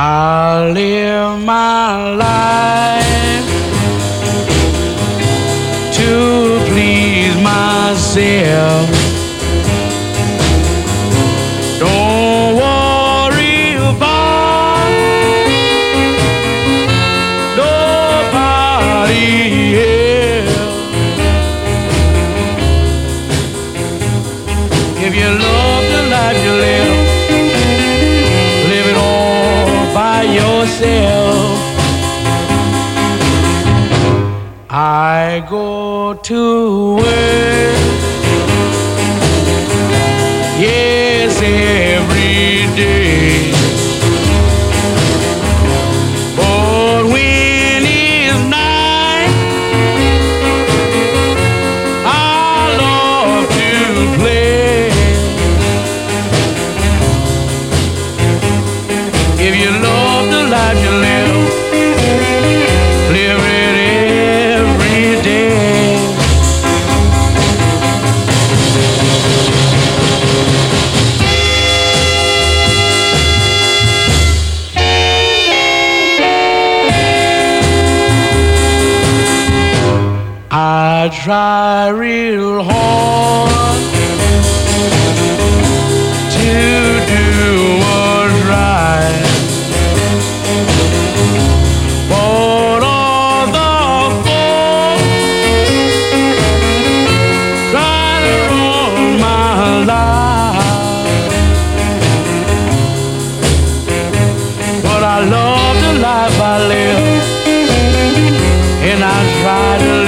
I live my life to please myself. Don't worry about nobody else. If you love the life you live, live it all by yourself. I go to work, yes, every day. But when it's night, I love to play. If you love the life you live, live it every day. I try real hard to do what's right, but all the folks try to ruin my life. But I love the life I live, and I try to